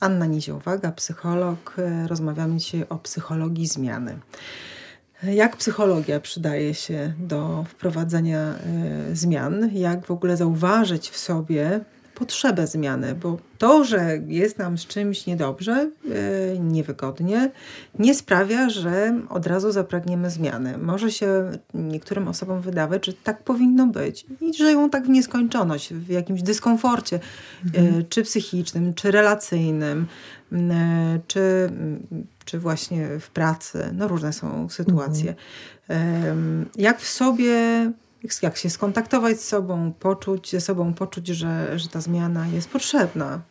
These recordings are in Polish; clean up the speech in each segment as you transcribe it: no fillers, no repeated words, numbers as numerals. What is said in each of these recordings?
Anna Niziołwaga, psycholog. Rozmawiamy dzisiaj o psychologii zmiany. Jak psychologia przydaje się do wprowadzenia zmian? Jak w ogóle zauważyć w sobie potrzebę zmiany? Bo to, że jest nam z czymś niedobrze, niewygodnie, nie sprawia, że od razu zapragniemy zmiany. Może się niektórym osobom wydawać, że tak powinno być i żyją tak w nieskończoność, w jakimś dyskomforcie, czy psychicznym, czy relacyjnym, czy właśnie w pracy. No różne są sytuacje. Jak w sobie, jak się skontaktować z sobą, poczuć, że ta zmiana jest potrzebna.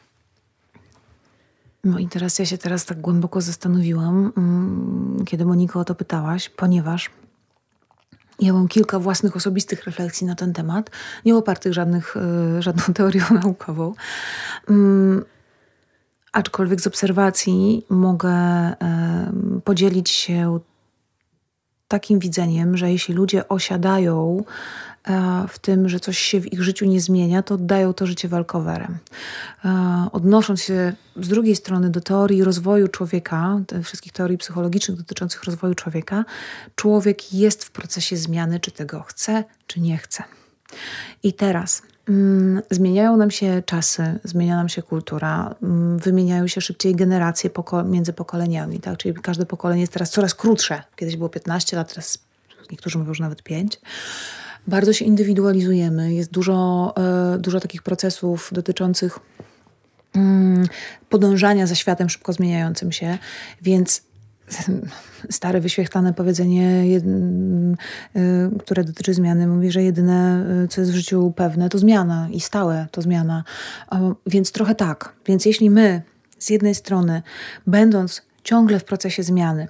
No i teraz ja się tak głęboko zastanowiłam, kiedy Moniko o to pytałaś, ponieważ ja mam kilka własnych osobistych refleksji na ten temat, nie opartych żadną teorią naukową. Aczkolwiek z obserwacji mogę podzielić się takim widzeniem, że jeśli ludzie osiadają w tym, że coś się w ich życiu nie zmienia, to oddają to życie walkowerem. Odnosząc się z drugiej strony do teorii rozwoju człowieka, wszystkich teorii psychologicznych dotyczących rozwoju człowieka, człowiek jest w procesie zmiany, czy tego chce, czy nie chce. I teraz zmieniają nam się czasy, zmienia nam się kultura, wymieniają się szybciej generacje między pokoleniami, tak? Czyli każde pokolenie jest teraz coraz krótsze. Kiedyś było 15 lat, teraz niektórzy mówią, że nawet 5. Bardzo się indywidualizujemy, jest dużo takich procesów dotyczących podążania za światem szybko zmieniającym się, więc stare, wyświechtane powiedzenie, które dotyczy zmiany, mówi, że jedyne, co jest w życiu pewne, to zmiana i stałe to zmiana. Więc trochę tak. Więc jeśli my z jednej strony, będąc ciągle w procesie zmiany,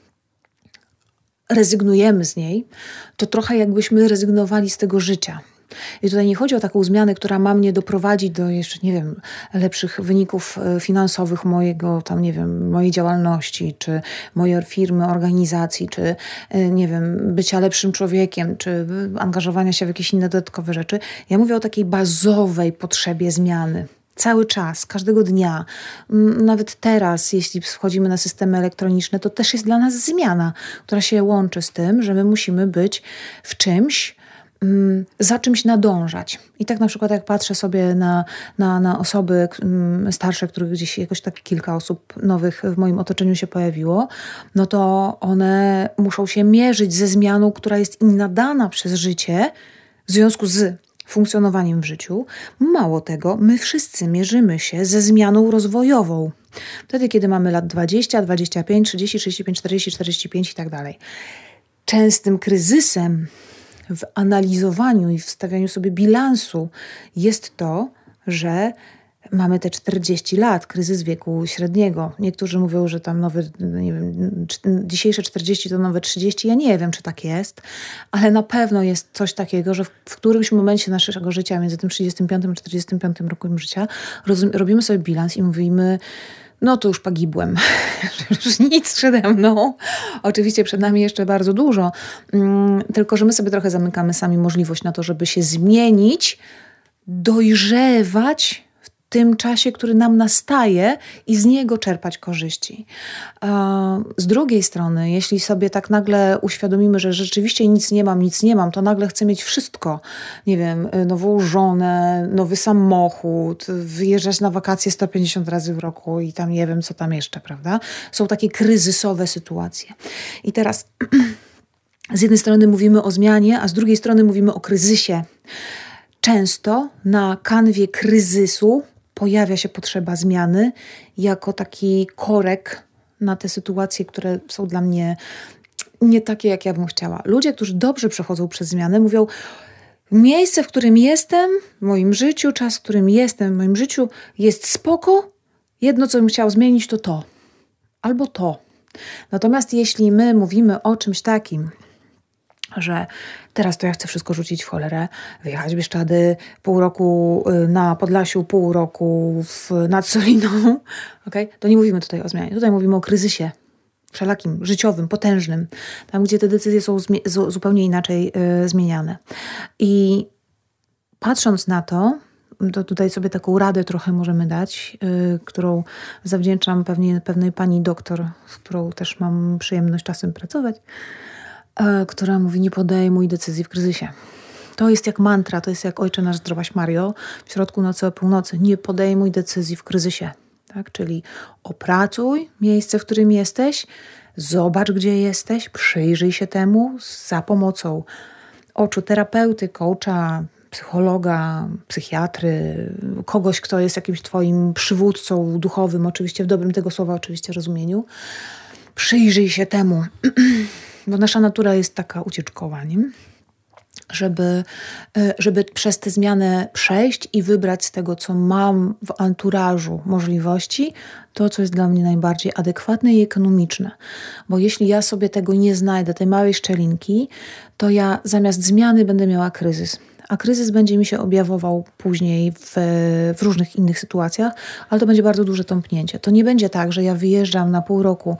rezygnujemy z niej, to trochę jakbyśmy rezygnowali z tego życia. I tutaj nie chodzi o taką zmianę, która ma mnie doprowadzić do jeszcze, nie wiem, lepszych wyników finansowych mojej działalności, czy mojej firmy, organizacji, czy, nie wiem, bycia lepszym człowiekiem, czy angażowania się w jakieś inne dodatkowe rzeczy. Ja mówię o takiej bazowej potrzebie zmiany. Cały czas, każdego dnia, nawet teraz, jeśli wchodzimy na systemy elektroniczne, to też jest dla nas zmiana, która się łączy z tym, że my musimy być w czymś, za czymś nadążać. I tak na przykład jak patrzę sobie na osoby starsze, których gdzieś jakoś tak kilka osób nowych w moim otoczeniu się pojawiło, no to one muszą się mierzyć ze zmianą, która jest im nadana przez życie w związku z funkcjonowaniem w życiu. Mało tego, my wszyscy mierzymy się ze zmianą rozwojową. Wtedy, kiedy mamy lat 20, 25, 30, 35, 40, 45 i tak dalej. Częstym kryzysem w analizowaniu i w stawianiu sobie bilansu jest to, że mamy te 40 lat, kryzys wieku średniego. Niektórzy mówią, że tam dzisiejsze 40 to nowe 30. Ja nie wiem, czy tak jest, ale na pewno jest coś takiego, że w którymś momencie naszego życia, między tym 35 a 45 rokiem życia, robimy sobie bilans i mówimy, no to już pogibłem, już nic przede mną. Oczywiście przed nami jeszcze bardzo dużo, tylko że my sobie trochę zamykamy sami możliwość na to, żeby się zmienić, dojrzewać w tym czasie, który nam nastaje i z niego czerpać korzyści. Z drugiej strony, jeśli sobie tak nagle uświadomimy, że rzeczywiście nic nie mam, to nagle chcę mieć wszystko. Nie wiem, nową żonę, nowy samochód, wyjeżdżać na wakacje 150 razy w roku i tam nie wiem, co tam jeszcze, prawda? Są takie kryzysowe sytuacje. I teraz z jednej strony mówimy o zmianie, a z drugiej strony mówimy o kryzysie. Często na kanwie kryzysu pojawia się potrzeba zmiany jako taki korek na te sytuacje, które są dla mnie nie takie, jak ja bym chciała. Ludzie, którzy dobrze przechodzą przez zmianę, mówią, miejsce, w którym jestem, w moim życiu, czas, w którym jestem, w moim życiu jest spoko. Jedno, co bym chciał zmienić, to to. Albo to. Natomiast jeśli my mówimy o czymś takim, że teraz to ja chcę wszystko rzucić w cholerę, wyjechać w Bieszczady, pół roku na Podlasiu, pół roku nad Soliną, okay? To nie mówimy tutaj o zmianie. Tutaj mówimy o kryzysie wszelakim, życiowym, potężnym, tam gdzie te decyzje są zupełnie inaczej zmieniane. I patrząc na to, to tutaj sobie taką radę trochę możemy dać, którą zawdzięczam pewnej pani doktor, z którą też mam przyjemność czasem pracować, która mówi: nie podejmuj decyzji w kryzysie. To jest jak mantra, to jest jak Ojcze nasz zdrowaś Mario, w środku nocy o północy. Nie podejmuj decyzji w kryzysie. Tak? Czyli opracuj miejsce, w którym jesteś, zobacz, gdzie jesteś, przyjrzyj się temu za pomocą oczu terapeuty, coacha, psychologa, psychiatry, kogoś, kto jest jakimś twoim przywódcą duchowym, oczywiście w dobrym tego słowa oczywiście rozumieniu. Przyjrzyj się temu, bo nasza natura jest taka ucieczkowa, nie? Żeby przez tę zmianę przejść i wybrać z tego, co mam w anturażu możliwości, to, co jest dla mnie najbardziej adekwatne i ekonomiczne. Bo jeśli ja sobie tego nie znajdę, tej małej szczelinki, to ja zamiast zmiany będę miała kryzys. A kryzys będzie mi się objawował później w różnych innych sytuacjach, ale to będzie bardzo duże tąpnięcie. To nie będzie tak, że ja wyjeżdżam na pół roku,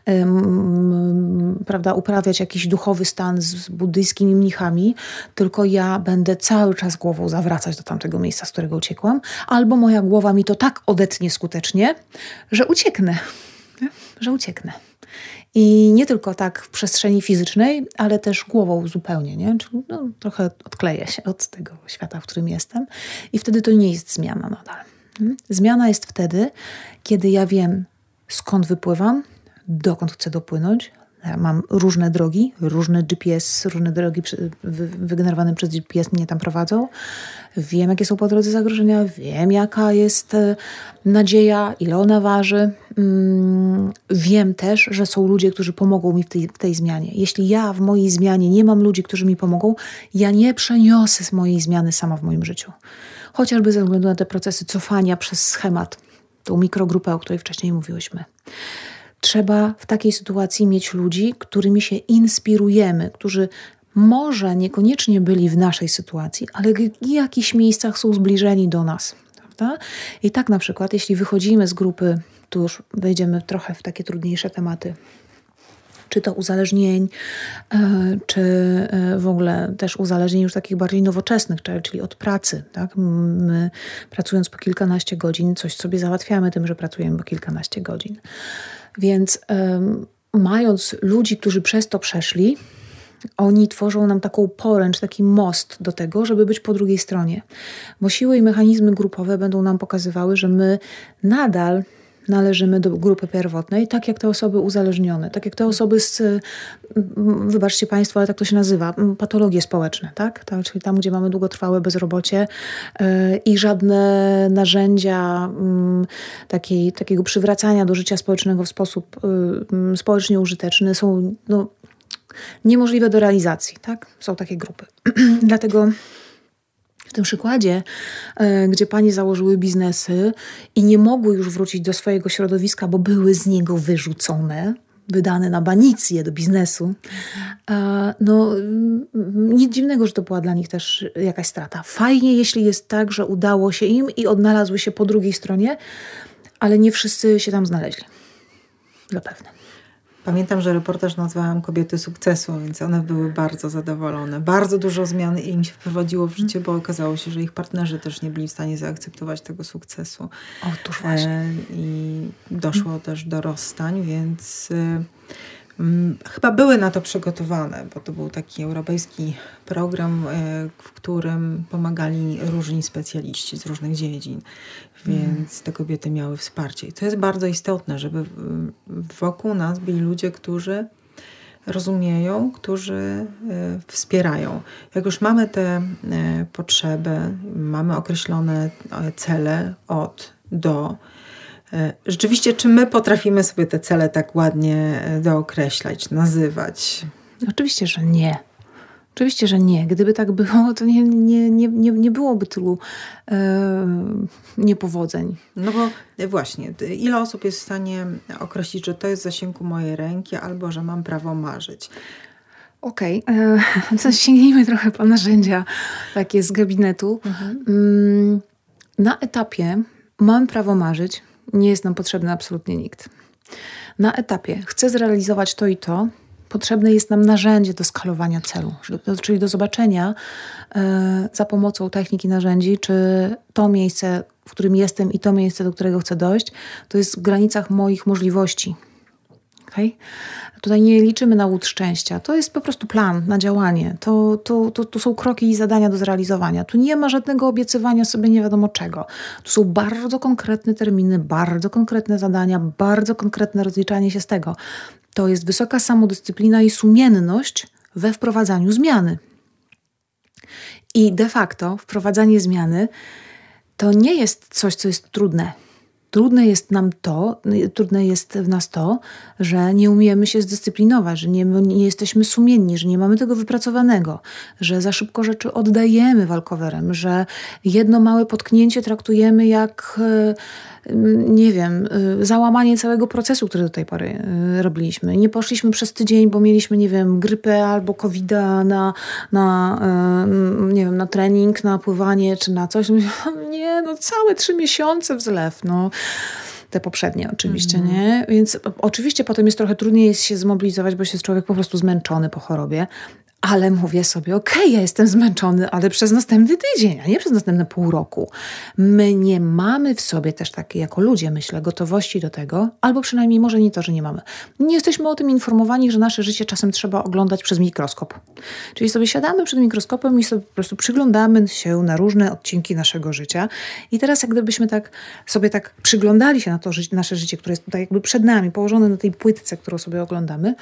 prawda, uprawiać jakiś duchowy stan z buddyjskimi mnichami, tylko ja będę cały czas głową zawracać do tamtego miejsca, z którego uciekłam, albo moja głowa mi to tak odetnie skutecznie, że ucieknę. Że ucieknę. I nie tylko tak w przestrzeni fizycznej, ale też głową zupełnie, nie? Czyli trochę odkleję się od tego świata, w którym jestem. I wtedy to nie jest zmiana nadal. Zmiana jest wtedy, kiedy ja wiem, skąd wypływam, dokąd chcę dopłynąć. Ja mam różne drogi, różne GPS, różne drogi wygenerowane przez GPS mnie tam prowadzą. Wiem, jakie są po drodze zagrożenia, wiem, jaka jest nadzieja, ile ona waży. Wiem też, że są ludzie, którzy pomogą mi w tej zmianie. Jeśli ja w mojej zmianie nie mam ludzi, którzy mi pomogą, ja nie przeniosę z mojej zmiany sama w moim życiu. Chociażby ze względu na te procesy cofania przez schemat, tą mikrogrupę, o której wcześniej mówiłyśmy. Trzeba w takiej sytuacji mieć ludzi, którymi się inspirujemy, którzy może niekoniecznie byli w naszej sytuacji, ale w jakichś miejscach są zbliżeni do nas. Prawda? I tak na przykład, jeśli wychodzimy z grupy, tu już wejdziemy trochę w takie trudniejsze tematy, czy to uzależnień, czy w ogóle też uzależnień już takich bardziej nowoczesnych, czyli od pracy. Tak? My pracując po kilkanaście godzin, coś sobie załatwiamy tym, że pracujemy po kilkanaście godzin. Więc mając ludzi, którzy przez to przeszli, oni tworzą nam taką poręcz, taki most do tego, żeby być po drugiej stronie. Bo siły i mechanizmy grupowe będą nam pokazywały, że my nadal należymy do grupy pierwotnej, tak jak te osoby uzależnione, tak jak te osoby wybaczcie Państwo, ale tak to się nazywa, patologie społeczne, tak? Czyli tam, gdzie mamy długotrwałe bezrobocie i żadne narzędzia takiego przywracania do życia społecznego w sposób społecznie użyteczny są niemożliwe do realizacji, tak? Są takie grupy. Dlatego w tym przykładzie, gdzie panie założyły biznesy i nie mogły już wrócić do swojego środowiska, bo były z niego wyrzucone, wydane na banicję do biznesu, nic dziwnego, że to była dla nich też jakaś strata. Fajnie, jeśli jest tak, że udało się im i odnalazły się po drugiej stronie, ale nie wszyscy się tam znaleźli. Zapewne. Pamiętam, że reportaż nazwałam Kobiety sukcesu, więc one były bardzo zadowolone. Bardzo dużo zmian im się wprowadziło w życie, bo okazało się, że ich partnerzy też nie byli w stanie zaakceptować tego sukcesu. Otóż właśnie. I doszło też do rozstań, więc chyba były na to przygotowane, bo to był taki europejski program, w którym pomagali różni specjaliści z różnych dziedzin, więc te kobiety miały wsparcie. I to jest bardzo istotne, żeby wokół nas byli ludzie, którzy rozumieją, którzy wspierają. Jak już mamy te potrzeby, mamy określone cele od do, rzeczywiście, czy my potrafimy sobie te cele tak ładnie dookreślać, nazywać? Oczywiście, że nie. Oczywiście, że nie. Gdyby tak było, to nie byłoby tylu niepowodzeń. No bo właśnie, ile osób jest w stanie określić, że to jest w zasięgu mojej ręki, albo że mam prawo marzyć? Okej. Sięgnijmy trochę po narzędzia takie z gabinetu. Na etapie mam prawo marzyć, nie jest nam potrzebny absolutnie nikt. Na etapie chcę zrealizować to i to, potrzebne jest nam narzędzie do skalowania celu, czyli do zobaczenia za pomocą techniki narzędzi, czy to miejsce, w którym jestem i to miejsce, do którego chcę dojść, to jest w granicach moich możliwości. Okay? Tutaj nie liczymy na łód szczęścia. To jest po prostu plan na działanie. To są kroki i zadania do zrealizowania. Tu nie ma żadnego obiecywania sobie nie wiadomo czego. Tu są bardzo konkretne terminy, bardzo konkretne zadania, bardzo konkretne rozliczanie się z tego. To jest wysoka samodyscyplina i sumienność we wprowadzaniu zmiany. I de facto wprowadzanie zmiany to nie jest coś, co jest trudne. Trudne jest w nas to, że nie umiemy się zdyscyplinować, że nie jesteśmy sumienni, że nie mamy tego wypracowanego, że za szybko rzeczy oddajemy walkowerem, że jedno małe potknięcie traktujemy jak, nie wiem, załamanie całego procesu, który do tej pory robiliśmy. Nie poszliśmy przez tydzień, bo mieliśmy, nie wiem, grypę albo COVID-a nie wiem, na trening, na pływanie czy na coś. Nie, całe 3 miesiące w zlew, te poprzednie oczywiście, nie? Więc oczywiście potem jest trochę trudniej jest się zmobilizować, bo jest człowiek po prostu zmęczony po chorobie. Ale mówię sobie, okej, ja jestem zmęczony, ale przez następny tydzień, a nie przez następne pół roku. My nie mamy w sobie też takiej, jako ludzie, myślę, gotowości do tego, albo przynajmniej może nie to, że nie mamy. Nie jesteśmy o tym informowani, że nasze życie czasem trzeba oglądać przez mikroskop. Czyli sobie siadamy przed mikroskopem i sobie po prostu przyglądamy się na różne odcinki naszego życia. I teraz jak gdybyśmy sobie przyglądali się na to nasze życie, które jest tutaj jakby przed nami, położone na tej płytce, którą sobie oglądamy,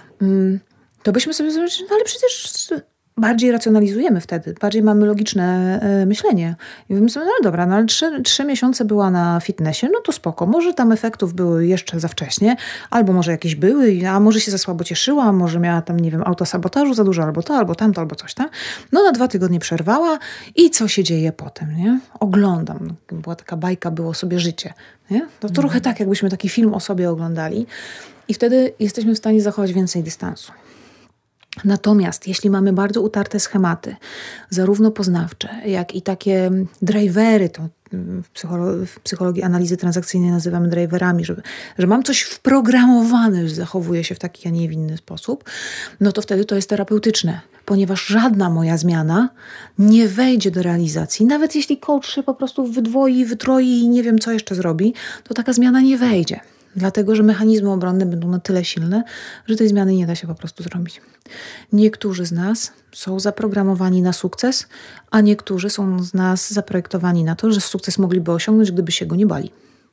to byśmy sobie zobaczyli, ale przecież bardziej racjonalizujemy wtedy, bardziej mamy logiczne myślenie. I mówimy sobie, dobra, ale 3 miesiące była na fitnessie, to spoko, może tam efektów były jeszcze za wcześnie, albo może jakieś były, a może się za słabo cieszyła, może miała tam, nie wiem, autosabotażu za dużo, albo to, albo tamto, albo coś tam. Na 2 tygodnie przerwała i co się dzieje potem, nie? Oglądam. Była taka bajka, było sobie życie, nie? To trochę tak, jakbyśmy taki film o sobie oglądali i wtedy jesteśmy w stanie zachować więcej dystansu. Natomiast jeśli mamy bardzo utarte schematy, zarówno poznawcze, jak i takie drivery, to w psychologii analizy transakcyjnej nazywamy driverami, że mam coś wprogramowane, że zachowuję się w taki, a nie w inny sposób, to wtedy to jest terapeutyczne, ponieważ żadna moja zmiana nie wejdzie do realizacji. Nawet jeśli coach się po prostu wydwoi, wytroi i nie wiem, co jeszcze zrobi, to taka zmiana nie wejdzie. Dlatego, że mechanizmy obronne będą na tyle silne, że tej zmiany nie da się po prostu zrobić. Niektórzy z nas są zaprogramowani na sukces, a niektórzy są z nas zaprojektowani na to, że sukces mogliby osiągnąć, gdyby się go nie bali.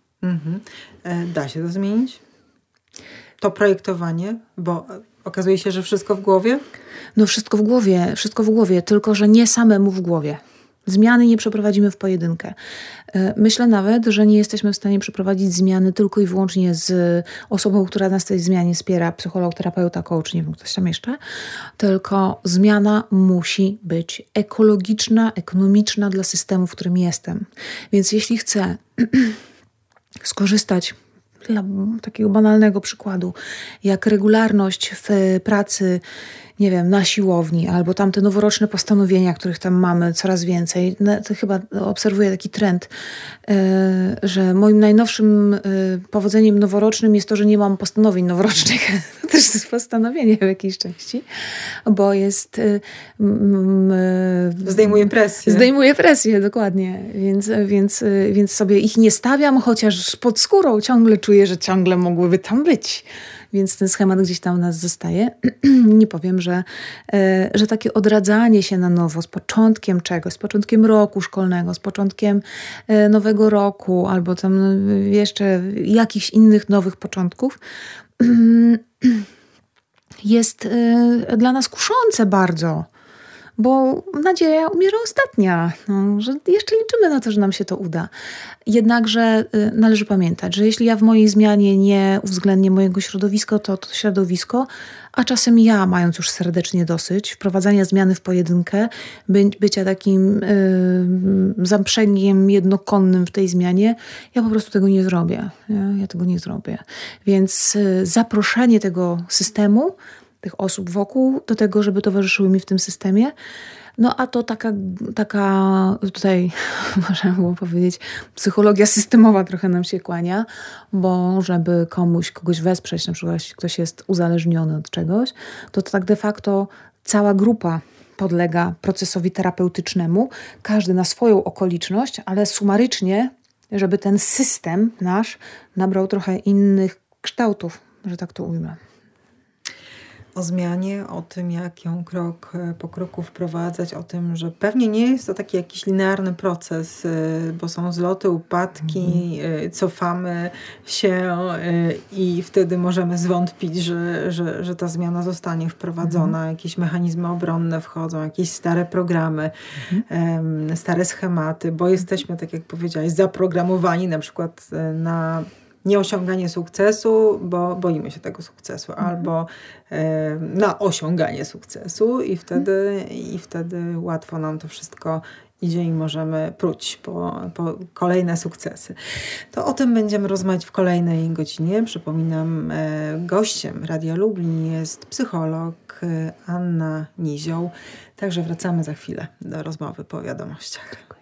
Da się to zmienić? To projektowanie, bo okazuje się, że wszystko w głowie? Wszystko w głowie, tylko że nie samemu w głowie. Zmiany nie przeprowadzimy w pojedynkę. Myślę nawet, że nie jesteśmy w stanie przeprowadzić zmiany tylko i wyłącznie z osobą, która nas w tej zmianie wspiera, psycholog, terapeuta, coach, nie wiem, ktoś tam jeszcze, tylko zmiana musi być ekologiczna, ekonomiczna dla systemu, w którym jestem. Więc jeśli chcę skorzystać dla takiego banalnego przykładu, jak regularność w pracy, nie wiem, na siłowni, albo tam te noworoczne postanowienia, których tam mamy coraz więcej. To chyba obserwuję taki trend, że moim najnowszym powodzeniem noworocznym jest to, że nie mam postanowień noworocznych. To też jest postanowienie w jakiejś części, bo jest... Zdejmuje presję. Zdejmuje presję, dokładnie. Więc sobie ich nie stawiam, chociaż pod skórą ciągle czuję, że ciągle mogłyby tam być. Więc ten schemat gdzieś tam u nas zostaje. Nie powiem, że takie odradzanie się na nowo z początkiem czegoś, z początkiem roku szkolnego, z początkiem nowego roku, albo tam jeszcze jakichś innych nowych początków, jest dla nas kuszące bardzo. Bo nadzieja umiera ostatnia, że jeszcze liczymy na to, że nam się to uda. Jednakże należy pamiętać, że jeśli ja w mojej zmianie nie uwzględnię mojego środowiska, to środowisko, a czasem ja, mając już serdecznie dosyć wprowadzania zmiany w pojedynkę, bycia takim zaprzęgiem jednokonnym w tej zmianie, ja po prostu tego nie zrobię. Ja tego nie zrobię. Więc zaproszenie tego systemu, tych osób wokół, do tego, żeby towarzyszyły mi w tym systemie, No a to taka tutaj można było powiedzieć, psychologia systemowa trochę nam się kłania, bo żeby kogoś wesprzeć, na przykład jeśli ktoś jest uzależniony od czegoś, to tak de facto cała grupa podlega procesowi terapeutycznemu, każdy na swoją okoliczność, ale sumarycznie, żeby ten system nasz nabrał trochę innych kształtów, że tak to ujmę. O zmianie, o tym, jak ją krok po kroku wprowadzać, o tym, że pewnie nie jest to taki jakiś linearny proces, bo są zloty, upadki, cofamy się i wtedy możemy zwątpić, że ta zmiana zostanie wprowadzona. Jakieś mechanizmy obronne wchodzą, jakieś stare programy, stare schematy, bo jesteśmy, tak jak powiedziałaś, zaprogramowani na przykład na nieosiąganie sukcesu, bo boimy się tego sukcesu, albo na osiąganie sukcesu i wtedy łatwo nam to wszystko idzie i możemy próć po kolejne sukcesy. To o tym będziemy rozmawiać w kolejnej godzinie. Przypominam, gościem Radia Lublin jest psycholog Anna Nizioł. Także wracamy za chwilę do rozmowy po wiadomościach.